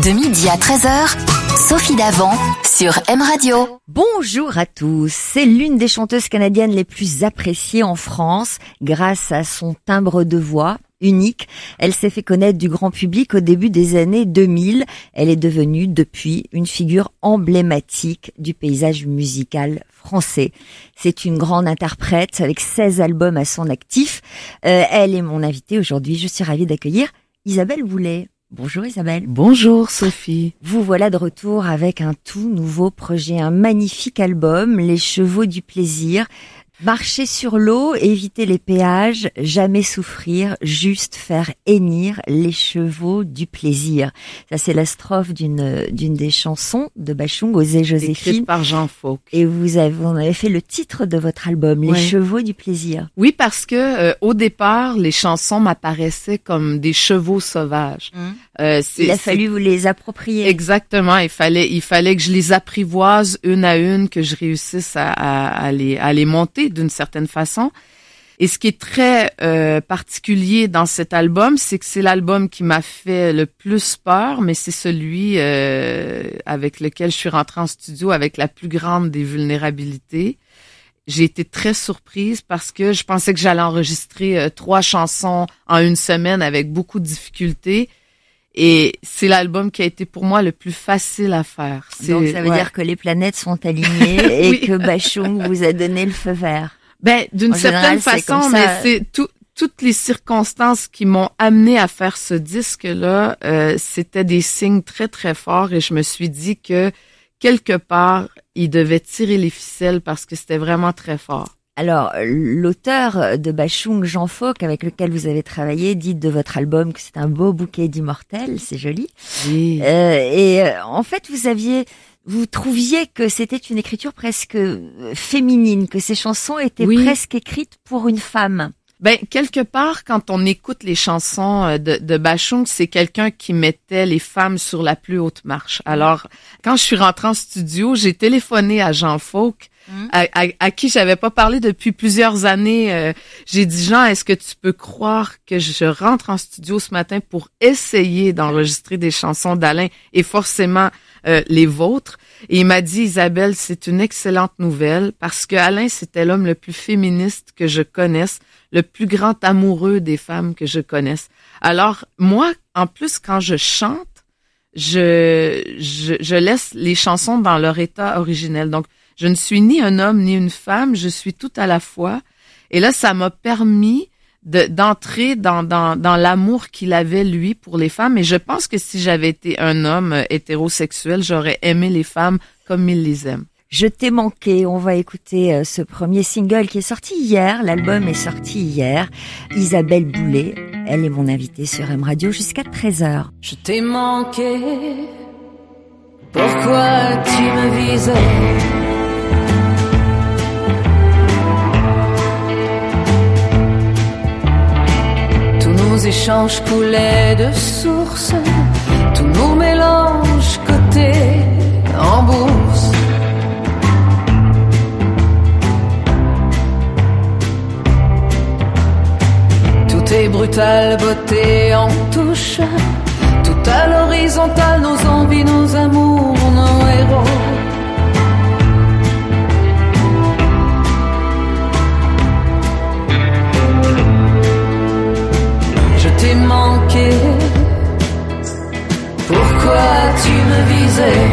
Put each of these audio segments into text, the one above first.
De midi à 13h, Sophie Davant sur M Radio. Bonjour à tous. C'est l'une des chanteuses canadiennes les plus appréciées en France grâce à son timbre de voix unique. Elle s'est fait connaître du grand public au début des années 2000. Elle est devenue depuis une figure emblématique du paysage musical français. C'est une grande interprète avec 16 albums à son actif. Elle est mon invitée aujourd'hui. Je suis ravie d'accueillir Isabelle Boulay. Bonjour Isabelle. Bonjour Sophie. Vous voilà de retour avec un tout nouveau projet, un magnifique album, Les Chevaux du Plaisir. Marcher sur l'eau, éviter les péages, jamais souffrir, juste faire hennir les chevaux du plaisir. Ça, c'est la strophe d'une des chansons de Bachung, Osez Joséphine. Écrite par Jean Fauque. Et vous avez fait le titre de votre album, Les Chevaux du Plaisir. Oui, parce que au départ, les chansons m'apparaissaient comme des chevaux sauvages. Il a fallu vous les approprier. Exactement. Il fallait que je les apprivoise une à une, que je réussisse à les monter d'une certaine façon. Et ce qui est très particulier dans cet album, c'est que c'est l'album qui m'a fait le plus peur, mais c'est celui avec lequel je suis rentrée en studio avec la plus grande des vulnérabilités. J'ai été très surprise parce que je pensais que j'allais enregistrer 3 chansons en une semaine avec beaucoup de difficultés. Et c'est l'album qui a été pour moi le plus facile à faire. Donc ça veut dire que les planètes sont alignées et oui. que Bachung vous a donné le feu vert. Ben, d'une certaine façon, mais c'est toutes les circonstances qui m'ont amené à faire ce disque-là, c'était des signes très, très forts et je me suis dit que quelque part, il devait tirer les ficelles parce que c'était vraiment très fort. Alors, l'auteur de Bachung, Jean Fauque, avec lequel vous avez travaillé, dit de votre album que c'est un beau bouquet d'immortels, c'est joli. Oui. En fait, vous trouviez que c'était une écriture presque féminine, que ces chansons étaient presque écrites pour une femme. Ben, quelque part, quand on écoute les chansons de Bachung, c'est quelqu'un qui mettait les femmes sur la plus haute marche. Alors, quand je suis rentrée en studio, j'ai téléphoné à Jean Fauque, à qui j'avais pas parlé depuis plusieurs années. J'ai dit, Jean, est-ce que tu peux croire que je rentre en studio ce matin pour essayer d'enregistrer des chansons d'Alain et forcément les vôtres? Et il m'a dit, Isabelle, c'est une excellente nouvelle parce que Alain, c'était l'homme le plus féministe que je connaisse, le plus grand amoureux des femmes que je connaisse. Alors, moi, en plus, quand je chante, je laisse les chansons dans leur état originel. Donc, je ne suis ni un homme ni une femme, je suis tout à la fois. Et là, ça m'a permis d'entrer dans l'amour qu'il avait, lui, pour les femmes. Et je pense que si j'avais été un homme hétérosexuel, j'aurais aimé les femmes comme il les aime. Je t'ai manqué. On va écouter ce premier single qui est sorti hier. L'album est sorti hier. Isabelle Boulay, elle est mon invitée sur M Radio jusqu'à 13h. Je t'ai manqué. Pourquoi tu me visais? Tous nos échanges coulaient de source. Tous nos mélanges cotés en bourse. Tout est brutal, beauté en touche. Tout à l'horizontale, nos envies, nos amours, nos héros. Je t'ai manqué. Pourquoi tu me visais?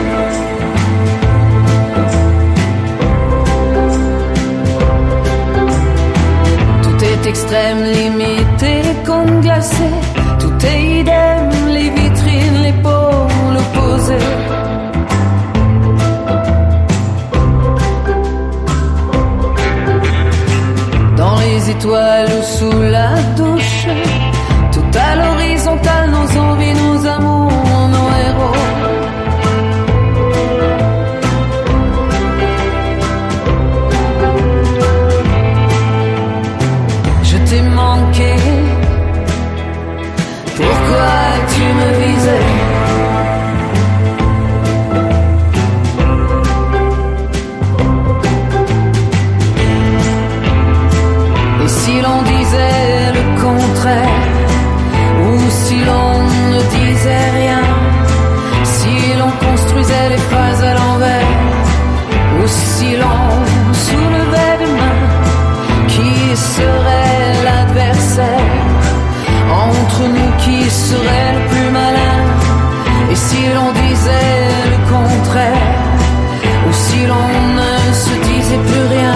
Tout est extrême, limité, comme glacé. Tout est idem, les vitrines, les pôles opposés. Dans les étoiles ou sous la douche, tout à l'horizontale, nos envies, nos amours, nos héros. Je t'ai manqué. si l'on disait le contraire, ou si l'on ne se disait plus rien.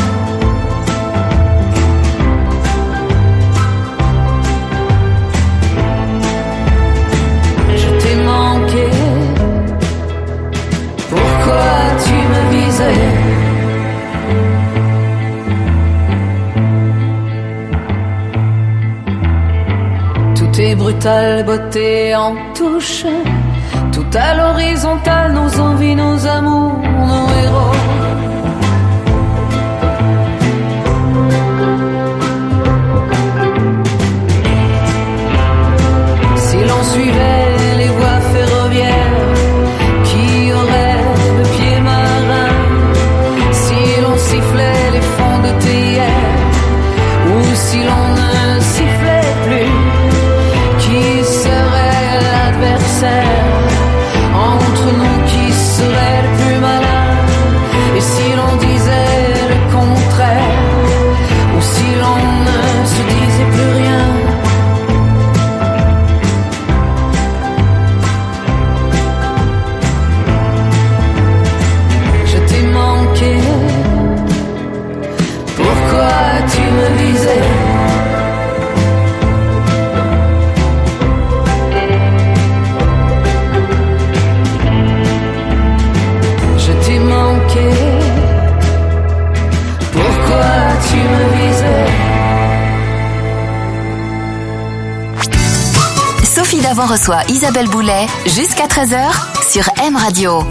Je t'ai manqué, pourquoi tu me visais? Tout est brutal, beauté en touche, tout à l'horizontale, nos envies, nos amours, nos héros. Si l'on suivait les voies ferroviaires, qui aurait le pied marin? Si l'on sifflait les fonds de théière, ou si l'on ne sifflait plus, qui serait l'adversaire? Entre nous, qui serait le plus malin? Et si l'on disait le contraire, ou si l'on ne se disait plus rien? Je t'ai manqué, pourquoi tu me visais? Pourquoi tu me visais? Sophie Davant reçoit Isabelle Boulet jusqu'à 13h sur M Radio.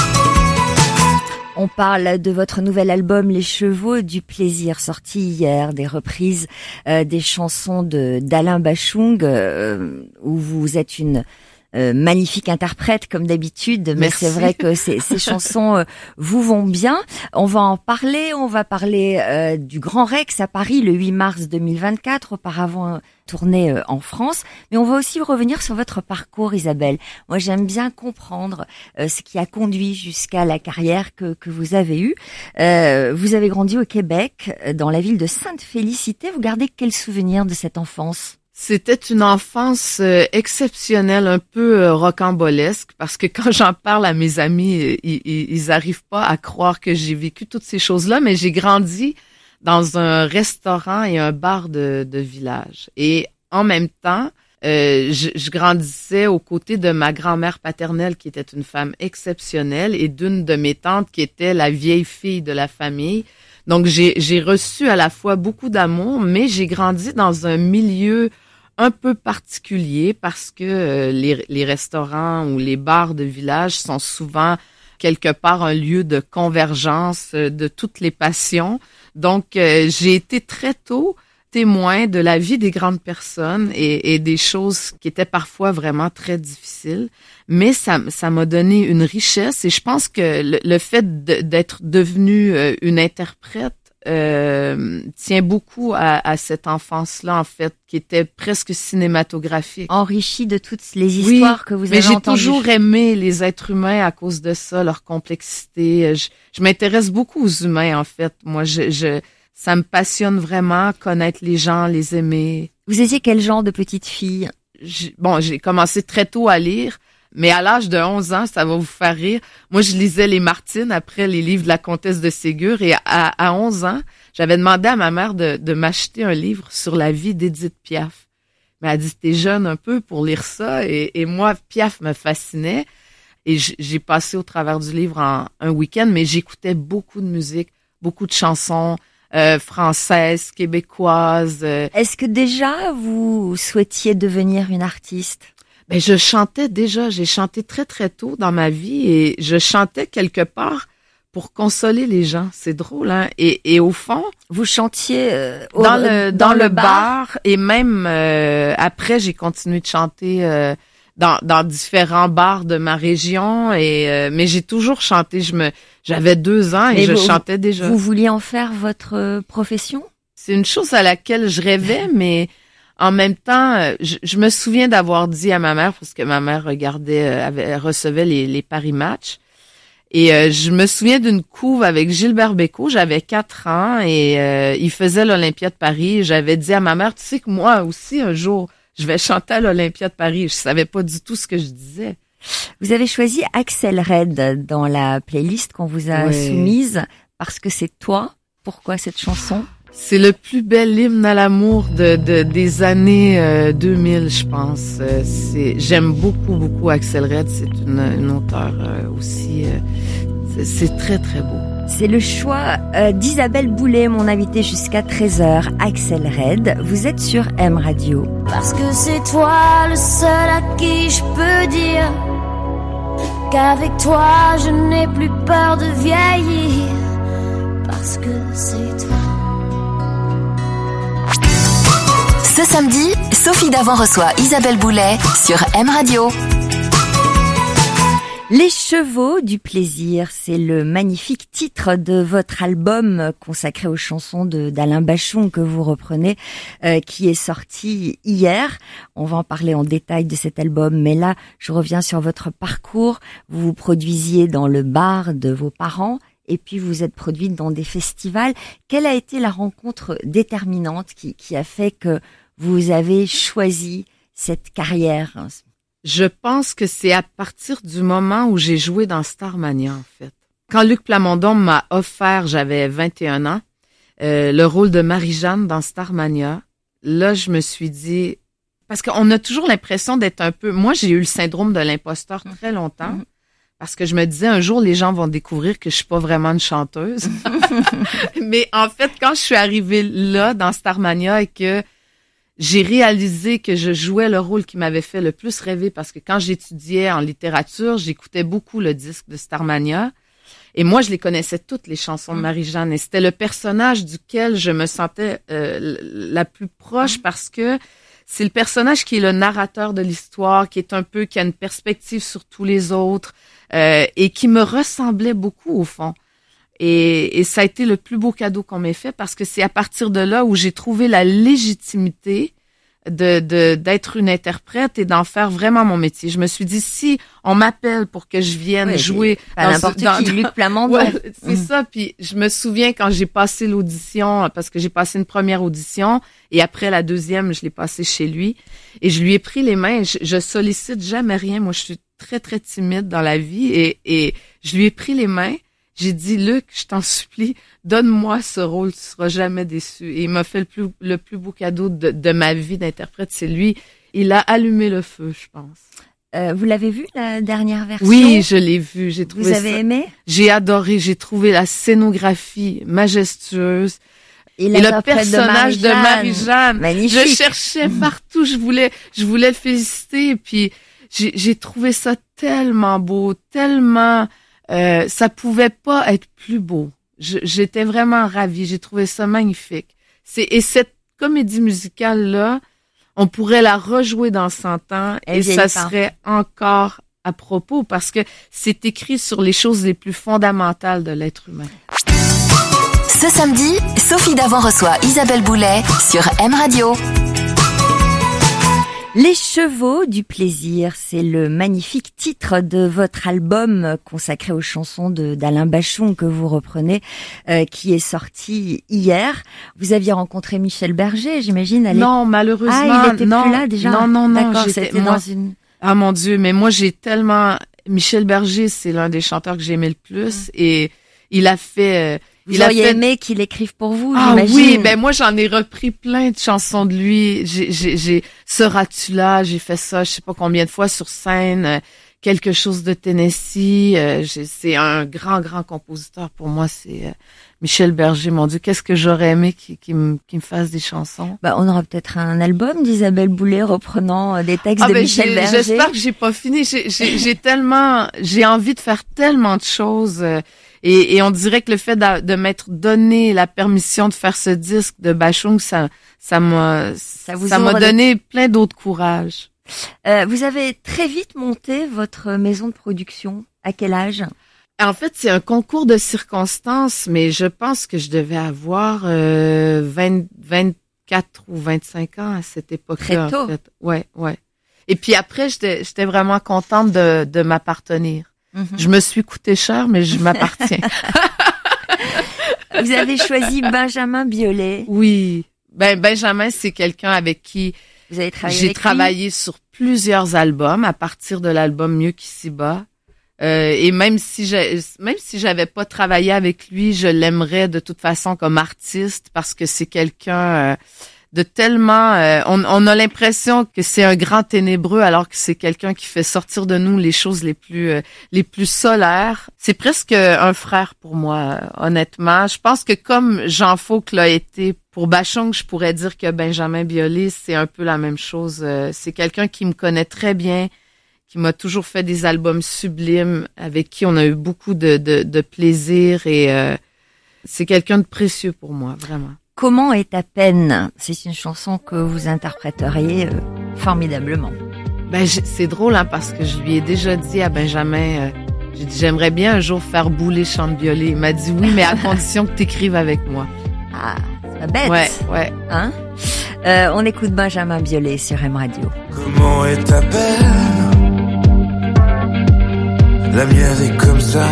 On parle de votre nouvel album Les Chevaux du Plaisir, sorti hier, des reprises des chansons d'Alain Bachung, où vous êtes une magnifique interprète comme d'habitude, mais Merci. c'est vrai que ces chansons vous vont bien. On va en parler, on va parler du Grand Rex à Paris le 8 mars 2024, auparavant tourné en France, mais on va aussi revenir sur votre parcours, Isabelle. Moi, j'aime bien comprendre ce qui a conduit jusqu'à la carrière que vous avez eue. Vous avez grandi au Québec, dans la ville de Sainte-Félicité. Vous gardez quel souvenir de cette enfance? C'était une enfance exceptionnelle, un peu rocambolesque, parce que quand j'en parle à mes amis, ils arrivent pas à croire que j'ai vécu toutes ces choses-là, mais j'ai grandi dans un restaurant et un bar de village. Et en même temps, je grandissais aux côtés de ma grand-mère paternelle, qui était une femme exceptionnelle, et d'une de mes tantes, qui était la vieille fille de la famille. Donc, j'ai reçu à la fois beaucoup d'amour, mais j'ai grandi dans un milieu un peu particulier parce que les restaurants ou les bars de village sont souvent quelque part un lieu de convergence de toutes les passions. Donc, j'ai été très tôt témoin de la vie des grandes personnes et des choses qui étaient parfois vraiment très difficiles. Mais ça m'a donné une richesse et je pense que le fait d'être devenue une interprète tient beaucoup à cette enfance-là, en fait, qui était presque cinématographique. Enrichie de toutes les histoires que vous avez entendues. Mais j'ai toujours aimé les êtres humains à cause de ça, leur complexité. Je m'intéresse beaucoup aux humains, en fait. Moi, ça me passionne vraiment, connaître les gens, les aimer. Vous étiez quel genre de petite fille? J'ai commencé très tôt à lire. Mais à l'âge de 11 ans, ça va vous faire rire. Moi, je lisais les Martines après les livres de la comtesse de Ségur. Et à 11 ans, j'avais demandé à ma mère de m'acheter un livre sur la vie d'Édith Piaf. Mais elle a dit, t'es jeune un peu pour lire ça. Et moi, Piaf me fascinait. Et j'ai passé au travers du livre un week-end, mais j'écoutais beaucoup de musique, beaucoup de chansons françaises, québécoises. Est-ce que déjà, vous souhaitiez devenir une artiste? Ben, je chantais déjà, j'ai chanté très très tôt dans ma vie et je chantais quelque part pour consoler les gens. C'est drôle, hein? Et au fond, vous chantiez dans le bar et même après j'ai continué de chanter dans différents bars de ma région mais j'ai toujours chanté. J'avais 2 ans et chantais déjà. Vous vouliez en faire votre profession? C'est une chose à laquelle je rêvais, mais en même temps, je me souviens d'avoir dit à ma mère, parce que ma mère recevait les Paris Match, et je me souviens d'une couve avec Gilbert Bécaud, j'avais 4 ans, et il faisait l'Olympia de Paris. J'avais dit à ma mère, tu sais que moi aussi, un jour, je vais chanter à l'Olympia de Paris. Je savais pas du tout ce que je disais. Vous avez choisi Axel Red dans la playlist qu'on vous a soumise parce que c'est toi. Pourquoi cette chanson? C'est le plus bel hymne à l'amour des années 2000, je pense. J'aime beaucoup Axel Red. C'est une auteure aussi. C'est très, très beau. C'est le choix d'Isabelle Boulay, mon invitée jusqu'à 13h. Axel Red, vous êtes sur M Radio. Parce que c'est toi le seul à qui je peux dire qu'avec toi je n'ai plus peur de vieillir. Parce que c'est toi. Ce samedi, Sophie Davant reçoit Isabelle Boulay sur M Radio. Les chevaux du plaisir, c'est le magnifique titre de votre album consacré aux chansons d'Alain Bachung que vous reprenez, qui est sorti hier. On va en parler en détail de cet album, mais là, je reviens sur votre parcours. Vous vous produisiez dans le bar de vos parents, et puis vous êtes produite dans des festivals. Quelle a été la rencontre déterminante qui a fait que vous avez choisi cette carrière? Je pense que c'est à partir du moment où j'ai joué dans Starmania, en fait. Quand Luc Plamondon m'a offert, j'avais 21 ans, le rôle de Marie-Jeanne dans Starmania, là, je me suis dit... Parce qu'on a toujours l'impression d'être un peu... Moi, j'ai eu le syndrome de l'imposteur très longtemps, parce que je me disais, un jour, les gens vont découvrir que je suis pas vraiment une chanteuse. Mais en fait, quand je suis arrivée là, dans Starmania, et que j'ai réalisé que je jouais le rôle qui m'avait fait le plus rêver, parce que quand j'étudiais en littérature, j'écoutais beaucoup le disque de Starmania. Et moi, je les connaissais toutes, les chansons de Marie-Jeanne. Et c'était le personnage duquel je me sentais la plus proche, parce que c'est le personnage qui est le narrateur de l'histoire, qui a une perspective sur tous les autres, et qui me ressemblait beaucoup, au fond. Et ça a été le plus beau cadeau qu'on m'ait fait, parce que c'est à partir de là où j'ai trouvé la légitimité d'être une interprète et d'en faire vraiment mon métier. Je me suis dit, si on m'appelle pour que je vienne jouer pas n'importe qui, Luc Plamondon. Ouais, c'est ça. Puis je me souviens quand j'ai passé l'audition, parce que j'ai passé une première audition et après la deuxième, je l'ai passée chez lui et je lui ai pris les mains. Je sollicite jamais rien. Moi, je suis très, très timide dans la vie et je lui ai pris les mains. J'ai dit, Luc, je t'en supplie, donne-moi ce rôle, tu seras jamais déçu. Et il m'a fait le plus beau cadeau de ma vie d'interprète, c'est lui. Il a allumé le feu, je pense. Vous l'avez vu, la dernière version? Oui, je l'ai vu. J'ai trouvé Vous avez aimé? J'ai adoré. J'ai trouvé la scénographie majestueuse. Et le personnage de Marie-Jeanne. Magnifique. Je cherchais partout. Je voulais le féliciter. Puis j'ai trouvé ça tellement beau, tellement... ça pouvait pas être plus beau. J'étais vraiment ravie. J'ai trouvé ça magnifique. Et cette comédie musicale-là, on pourrait la rejouer dans 100 ans et ça serait encore à propos, parce que c'est écrit sur les choses les plus fondamentales de l'être humain. Ce samedi, Sophie Davant reçoit Isabelle Boulay sur M Radio. Les chevaux du plaisir, c'est le magnifique titre de votre album consacré aux chansons d'Alain Bachung que vous reprenez, qui est sorti hier. Vous aviez rencontré Michel Berger, j'imagine. Non, malheureusement. Ah, il était plus là déjà. Non. D'accord, c'était dans une... Ah mon Dieu, mais moi j'ai tellement... Michel Berger, c'est l'un des chanteurs que j'aimais le plus et il a fait... Vous auriez aimé qu'il écrive pour vous, j'imagine. Oui, ben moi j'en ai repris plein de chansons de lui. J'ai Seras-tu là, j'ai fait ça je sais pas combien de fois sur scène, quelque chose de Tennessee, c'est un grand compositeur pour moi, c'est Michel Berger. Mon Dieu, qu'est-ce que j'aurais aimé qu'il me fasse des chansons. Bah on aura peut-être un album d'Isabelle Boulay reprenant des textes de Michel Berger. J'espère que j'ai pas fini, j'ai envie de faire tellement de choses. Et on dirait que le fait de m'être donné la permission de faire ce disque de Bachung, ça m'a donné plein d'autres courages. Vous avez très vite monté votre maison de production. À quel âge? En fait, c'est un concours de circonstances, mais je pense que je devais avoir 24 ou 25 ans à cette époque-là. Très tôt. En fait. Ouais. Et puis après, j'étais vraiment contente de m'appartenir. Je me suis coûté cher, mais je m'appartiens. Vous avez choisi Benjamin Biolay. Oui. Benjamin, c'est quelqu'un avec qui Vous avez travaillé J'ai avec lui? travaillé sur plusieurs albums à partir de l'album Mieux qu'ici-bas. Et même si j'avais pas travaillé avec lui, je l'aimerais de toute façon comme artiste parce que c'est quelqu'un de tellement... on a l'impression que c'est un grand ténébreux alors que c'est quelqu'un qui fait sortir de nous les choses les plus solaires. C'est presque un frère pour moi, honnêtement. Je pense que comme Jean Fauque l'a été pour Bachung, je pourrais dire que Benjamin Biolay, c'est un peu la même chose. C'est quelqu'un qui me connaît très bien, qui m'a toujours fait des albums sublimes, avec qui on a eu beaucoup de plaisir et c'est quelqu'un de précieux pour moi, vraiment. Comment est ta peine? C'est une chanson que vous interpréteriez formidablement. Ben c'est drôle parce que je lui ai déjà dit à Benjamin, j'ai dit j'aimerais bien un jour faire bouler Chant de Biolay. Il m'a dit oui, mais à condition que t'écrives avec moi. Ah, c'est pas bête. Ouais. Hein? On écoute Benjamin Biolay sur M Radio. Comment est ta peine? La mienne est comme ça.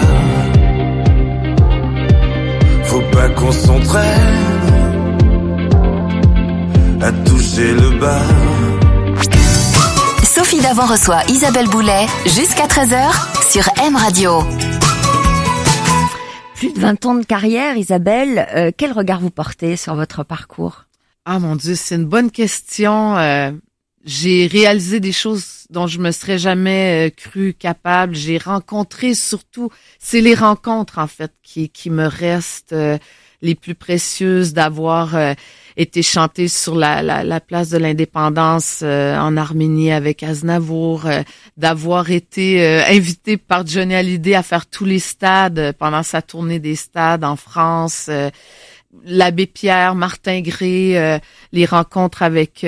Faut pas qu'on s'entraîne à toucher le bas. Sophie Davant reçoit Isabelle Boulet jusqu'à 13h sur M Radio. Plus de 20 ans de carrière, Isabelle. Quel regard vous portez sur votre parcours? Ah mon Dieu, c'est une bonne question. J'ai réalisé des choses dont je me serais jamais cru capable. J'ai rencontré surtout, c'est les rencontres en fait qui me restent les plus précieuses, d'avoir été chantée sur la place de l'Indépendance en Arménie avec Aznavour, d'avoir été invitée par Johnny Hallyday à faire tous les stades pendant sa tournée des stades en France. L'Abbé Pierre, Martin Gray, les rencontres avec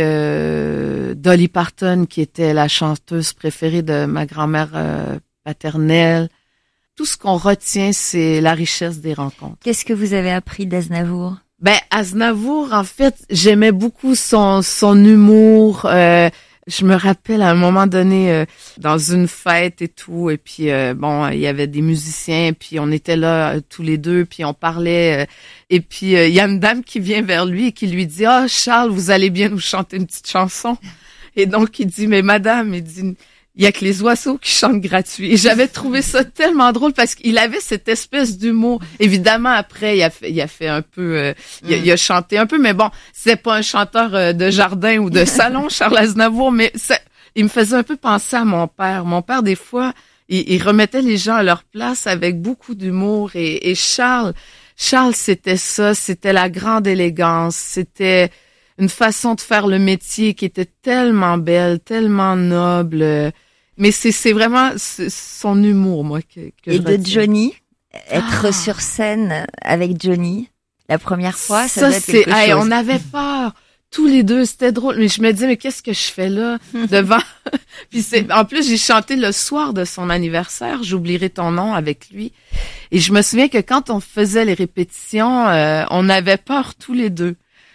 Dolly Parton, qui était la chanteuse préférée de ma grand-mère paternelle. Tout ce qu'on retient, c'est la richesse des rencontres. Qu'est-ce que vous avez appris d'Aznavour? Ben, Aznavour, en fait, j'aimais beaucoup son humour. Je me rappelle à un moment donné dans une fête et tout, et puis il y avait des musiciens, puis on était là tous les deux, puis on parlait, et puis il y a une dame qui vient vers lui et qui lui dit « Charles, vous allez bien nous chanter une petite chanson ?» Et donc il dit « Mais madame, il dit il y a que les oiseaux qui chantent gratuit. » Et j'avais trouvé ça tellement drôle parce qu'il avait cette espèce d'humour. Évidemment, après, il a fait un peu, il a chanté un peu, mais bon, c'est pas un chanteur de jardin ou de salon, Charles Aznavour, mais il me faisait un peu penser à mon père. Mon père, des fois, il remettait les gens à leur place avec beaucoup d'humour et Charles, c'était ça, c'était la grande élégance, c'était une façon de faire le métier qui était tellement belle, tellement noble. Mais c'est vraiment son humour, moi, que et je de retiens. Johnny, être sur scène avec Johnny, la première fois, ça doit être quelque chose. On avait peur. Tous les deux, c'était drôle. Mais je me disais, mais qu'est-ce que je fais là, devant? Puis en plus, j'ai chanté le soir de son anniversaire, J'oublierai ton nom, avec lui. Et je me souviens que quand on faisait les répétitions, on avait peur tous les deux.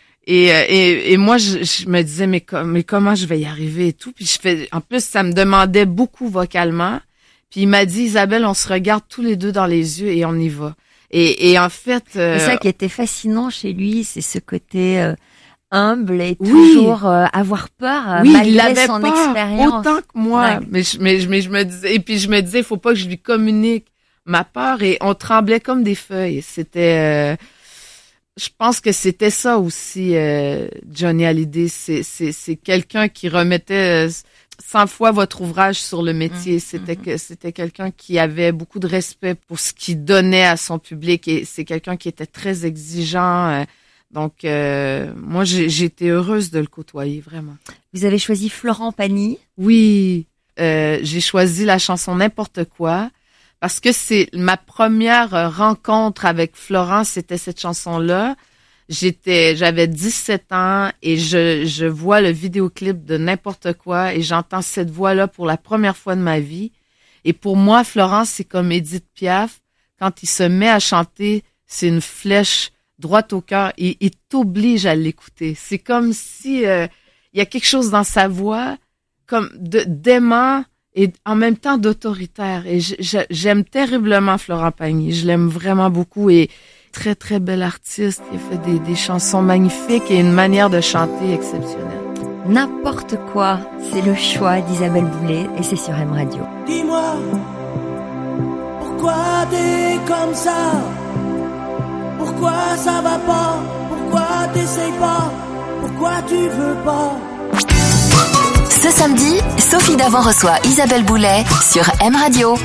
Et moi, je me disais, mais comment je vais y arriver et tout. Puis en plus, ça me demandait beaucoup vocalement. Puis il m'a dit, Isabelle, on se regarde tous les deux dans les yeux et on y va. Et en fait... C'est ça qui était fascinant chez lui, c'est ce côté humble et toujours avoir peur malgré son expérience. Autant que moi. Ouais. Mais je me disais, et puis je me disais, il faut pas que je lui communique ma peur, et on tremblait comme des feuilles. C'était... je pense que c'était ça aussi, Johnny Hallyday. C'est quelqu'un qui remettait 100 fois votre ouvrage sur le métier. C'était quelqu'un qui avait beaucoup de respect pour ce qu'il donnait à son public, et c'est quelqu'un qui était très exigeant. Donc, moi, j'ai été heureuse de le côtoyer, vraiment. Vous avez choisi Florent Pagny. Oui, j'ai choisi la chanson N'importe quoi. Parce que c'est ma première rencontre avec Florent, c'était cette chanson-là. J'avais 17 ans et je vois le vidéoclip de N'importe quoi et j'entends cette voix-là pour la première fois de ma vie. Et pour moi, Florent, c'est comme Édith Piaf. Quand il se met à chanter, c'est une flèche droite au cœur et il t'oblige à l'écouter. C'est comme si il y a quelque chose dans sa voix comme d'aimant et en même temps d'autoritaire. Et j'aime terriblement Florent Pagny. Je l'aime vraiment beaucoup et très, très bel artiste. Il a fait des chansons magnifiques et une manière de chanter exceptionnelle. N'importe quoi, c'est le choix d'Isabelle Boulay et c'est sur M Radio. Dis-moi, pourquoi t'es comme ça? Pourquoi ça va pas? Pourquoi t'essayes pas? Pourquoi tu veux pas? Ce samedi, Sophie Davant reçoit Isabelle Boulay sur M Radio.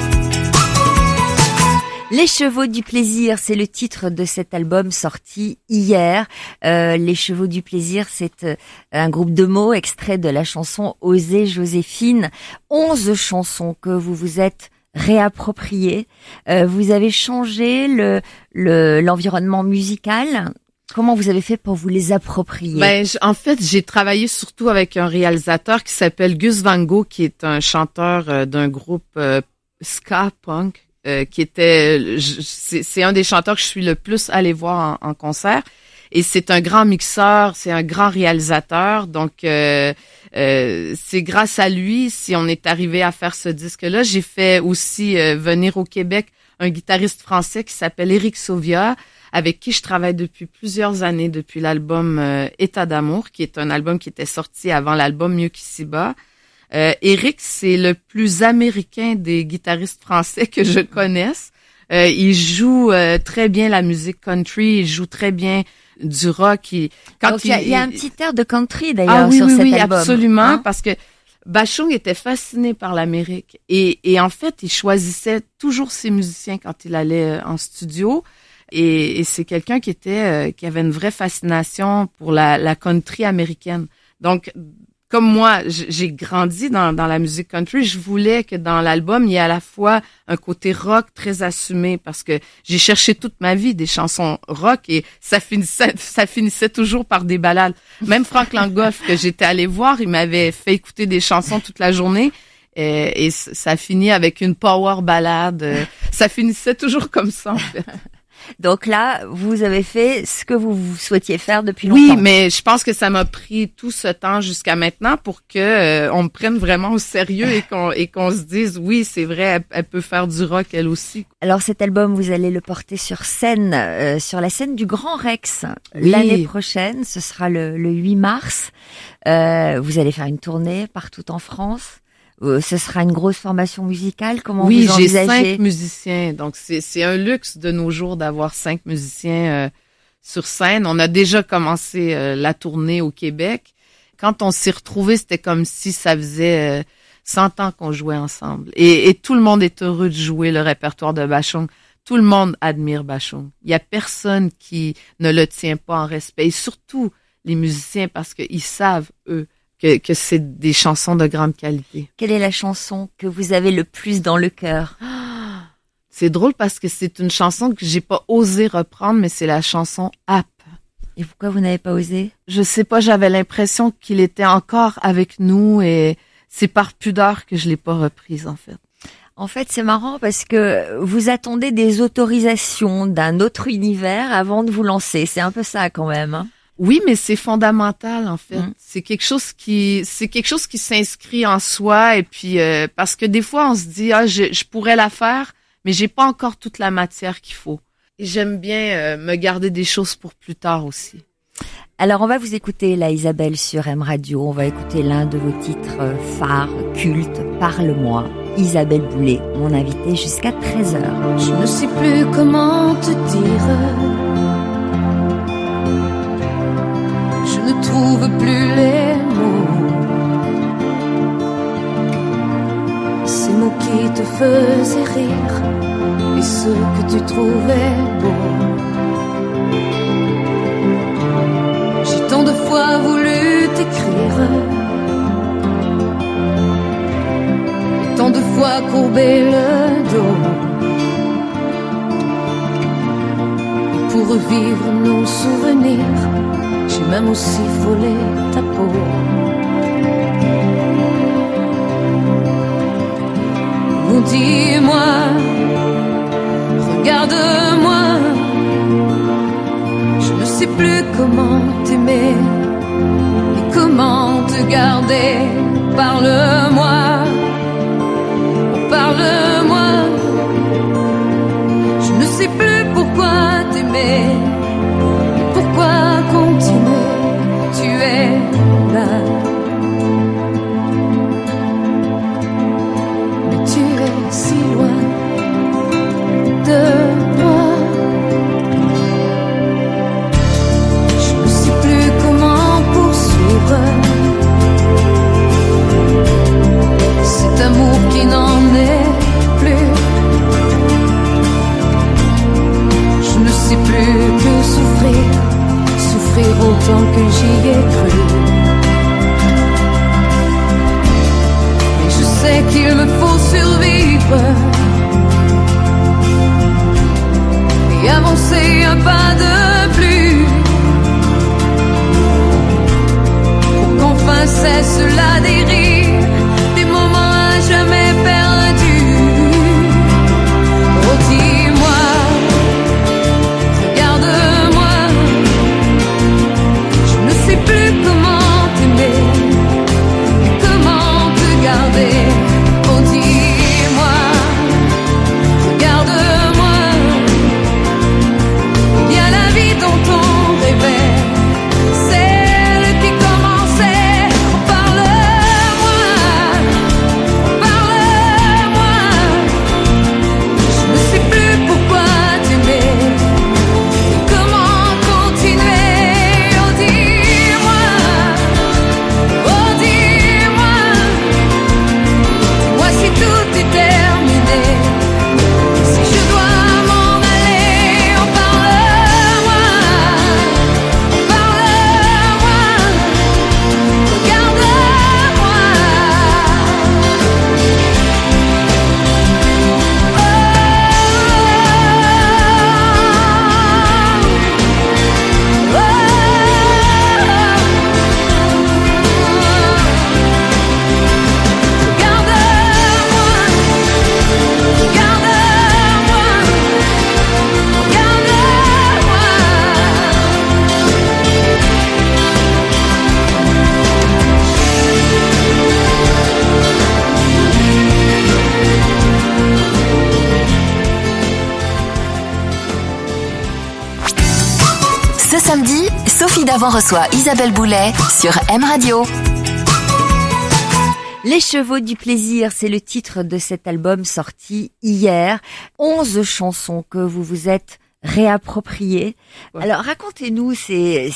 Les Chevaux du Plaisir, c'est le titre de cet album sorti hier. Les Chevaux du Plaisir, c'est un groupe de mots extrait de la chanson Osez Joséphine. 11 chansons que vous vous êtes réappropriées. Vous avez changé l'environnement musical. Comment vous avez fait pour vous les approprier? En fait, j'ai travaillé surtout avec un réalisateur qui s'appelle Gus Van Gogh, qui est un chanteur d'un groupe ska punk. Qui était, c'est un des chanteurs que je suis le plus allé voir en concert, et c'est un grand mixeur, c'est un grand réalisateur, donc c'est grâce à lui si on est arrivé à faire ce disque-là. J'ai fait aussi venir au Québec un guitariste français qui s'appelle Éric Sauvia, avec qui je travaille depuis plusieurs années, depuis l'album État d'amour, qui est un album qui était sorti avant l'album Mieux qu'ici-bas. Éric, c'est le plus américain des guitaristes français que je connaisse. Il joue très bien la musique country, il joue très bien du rock. Il y a un petit air de country d'ailleurs sur cet album. Oui, absolument, parce que Bashung était fasciné par l'Amérique et en fait, il choisissait toujours ses musiciens quand il allait en studio. Et c'est quelqu'un qui avait une vraie fascination pour la country américaine. Donc, comme moi, j'ai grandi dans la musique country, je voulais que dans l'album, il y ait à la fois un côté rock très assumé, parce que j'ai cherché toute ma vie des chansons rock et ça finissait toujours par des ballades. Même Frank Langhoff, que j'étais allée voir, il m'avait fait écouter des chansons toute la journée et ça finit avec une power ballade. Ça finissait toujours comme ça, en fait. Donc là, vous avez fait ce que vous souhaitiez faire depuis longtemps. Oui, mais je pense que ça m'a pris tout ce temps jusqu'à maintenant pour que on me prenne vraiment au sérieux et qu'on se dise oui, c'est vrai, elle peut faire du rock elle aussi. Alors cet album, vous allez le porter sur scène, sur la scène du Grand Rex l'année prochaine. Ce sera le 8 mars. Vous allez faire une tournée partout en France. Ce sera une grosse formation musicale. Comment vous envisagez? Oui, j'ai 5 musiciens. Donc, c'est un luxe de nos jours d'avoir 5 musiciens sur scène. On a déjà commencé la tournée au Québec. Quand on s'est retrouvés, c'était comme si ça faisait 100 ans qu'on jouait ensemble. Et tout le monde est heureux de jouer le répertoire de Bashung. Tout le monde admire Bashung. Il y a personne qui ne le tient pas en respect. Et surtout les musiciens, parce qu'ils savent, eux, que c'est des chansons de grande qualité. Quelle est la chanson que vous avez le plus dans le cœur? C'est drôle parce que c'est une chanson que j'ai pas osé reprendre, mais c'est la chanson App. Et pourquoi vous n'avez pas osé? Je sais pas, j'avais l'impression qu'il était encore avec nous et c'est par pudeur que je l'ai pas reprise, en fait. En fait, c'est marrant parce que vous attendez des autorisations d'un autre univers avant de vous lancer. C'est un peu ça quand même, hein? Oui, mais c'est fondamental en fait. C'est quelque chose qui s'inscrit en soi et puis parce que des fois on se dit je pourrais la faire, mais j'ai pas encore toute la matière qu'il faut. Et j'aime bien me garder des choses pour plus tard aussi. Alors on va vous écouter là, Isabelle, sur M Radio. On va écouter l'un de vos titres phares, cultes, Parle-moi. Isabelle Boulay, mon invitée jusqu'à 13h. Je ne sais plus comment te dire. Je ne trouve plus les mots. Ces mots qui te faisaient rire et ceux que tu trouvais beaux. J'ai tant de fois voulu t'écrire et tant de fois courbé le dos. Et pour revivre nos souvenirs, j'ai même aussi frôlé ta peau. Oh, dis-moi, regarde-moi. Je ne sais plus comment t'aimer et comment te garder. Parle-moi, oh, parle-moi. Je ne sais plus pourquoi t'aimer. Pourquoi continuer? Tu es là. Davant reçoit Isabelle Boulet sur M Radio. Les chevaux du plaisir, c'est le titre de cet album sorti hier. 11 chansons que vous vous êtes réappropriées. Ouais. Alors racontez-nous ces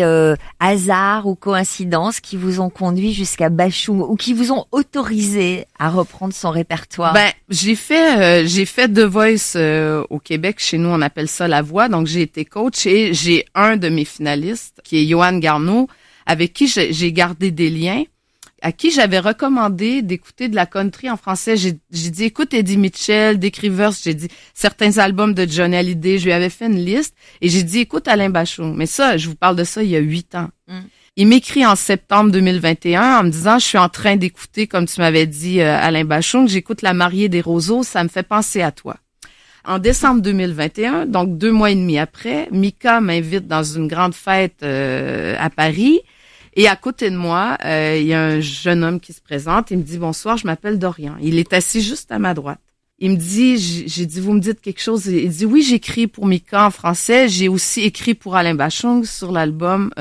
hasards ou coïncidences qui vous ont conduit jusqu'à Bachung ou qui vous ont autorisé à reprendre son répertoire. J'ai fait The Voice au Québec. Chez nous, on appelle ça La Voix. Donc j'ai été coach et j'ai un de mes finalistes qui est Johan Garneau, avec qui j'ai gardé des liens, à qui j'avais recommandé d'écouter de la country en français. J'ai dit, écoute Eddie Mitchell, Dick Rivers, j'ai dit certains albums de Johnny Hallyday, je lui avais fait une liste et j'ai dit, écoute Alain Bachung. Mais ça, je vous parle de ça il y a 8 ans. Il m'écrit en septembre 2021 en me disant, je suis en train d'écouter, comme tu m'avais dit, Alain Bachung, j'écoute La Mariée des Roseaux, ça me fait penser à toi. En décembre 2021, donc 2 mois et demi après, Mika m'invite dans une grande fête à Paris. Et à côté de moi, il y a un jeune homme qui se présente. Il me dit, bonsoir, je m'appelle Dorian. Il est assis juste à ma droite. Il me dit, j'ai dit, vous me dites quelque chose? Il dit, oui, j'écris pour Mika en français. J'ai aussi écrit pour Alain Bachung sur l'album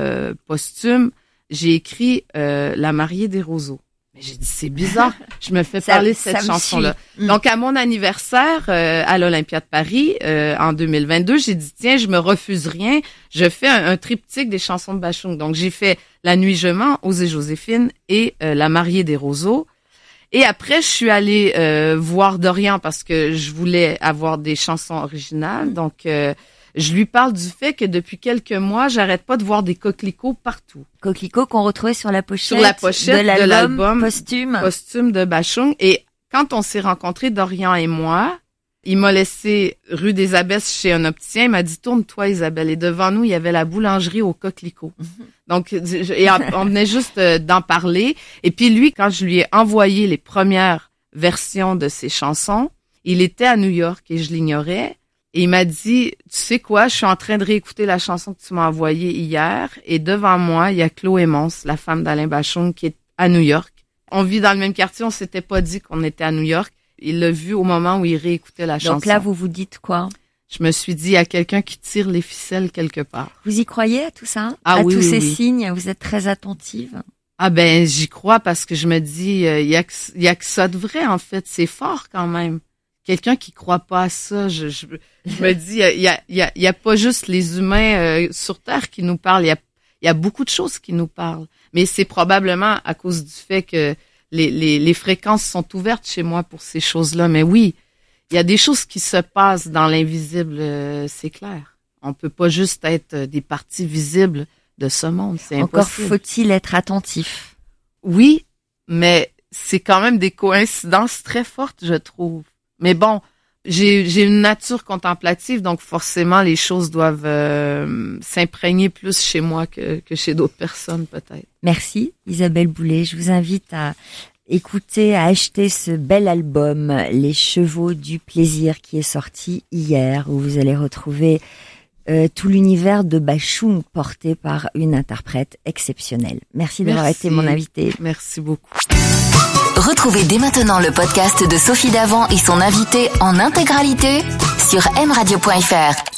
posthume. J'ai écrit La Mariée des Roseaux. Mais j'ai dit, c'est bizarre. Je me fais parler de cette chanson-là. Donc, à mon anniversaire à l'Olympia de Paris, en 2022, j'ai dit, tiens, je me refuse rien. Je fais un triptyque des chansons de Bachung. Donc, j'ai fait La Nuit je mens, Osée Joséphine et La Mariée des Roseaux. Et après, je suis allée voir Dorian parce que je voulais avoir des chansons originales. Donc, je lui parle du fait que depuis quelques mois, j'arrête pas de voir des coquelicots partout. Coquelicots qu'on retrouvait sur la pochette de l'album posthume de Bachung. Et quand on s'est rencontrés, Dorian et moi, il m'a laissé rue des Abbesses chez un opticien. Il m'a dit, tourne-toi Isabelle. Et devant nous, il y avait la boulangerie aux coquelicots. Donc, et on venait juste d'en parler. Et puis lui, quand je lui ai envoyé les premières versions de ses chansons, il était à New York et je l'ignorais. Et il m'a dit, tu sais quoi, je suis en train de réécouter la chanson que tu m'as envoyée hier et devant moi, il y a Chloé Mons, la femme d'Alain Bachung, qui est à New York. On vit dans le même quartier, on s'était pas dit qu'on était à New York. Il l'a vu au moment où il réécoutait la chanson. Donc là, vous vous dites quoi? Je me suis dit, il y a quelqu'un qui tire les ficelles quelque part. Vous y croyez à tout ça? À tous ces signes? Vous êtes très attentive? Ah ben, j'y crois parce que je me dis, il y a que ça de vrai, en fait. C'est fort quand même. Quelqu'un qui croit pas à ça, je me dis, il y a pas juste les humains sur Terre qui nous parlent, il y a beaucoup de choses qui nous parlent. Mais c'est probablement à cause du fait que les fréquences sont ouvertes chez moi pour ces choses-là. Mais oui, il y a des choses qui se passent dans l'invisible, c'est clair. On peut pas juste être des parties visibles de ce monde, c'est impossible. Encore faut-il être attentif. Oui, mais c'est quand même des coïncidences très fortes, je trouve. Mais bon, j'ai une nature contemplative, donc forcément les choses doivent s'imprégner plus chez moi que chez d'autres personnes peut-être. Merci Isabelle Boulet. Je vous invite à écouter, à acheter ce bel album Les Chevaux du Plaisir qui est sorti hier, où vous allez retrouver tout l'univers de Bachung porté par une interprète exceptionnelle. Merci d'avoir été mon invitée. Merci beaucoup. Retrouvez dès maintenant le podcast de Sophie Davant et son invité en intégralité sur mradio.fr.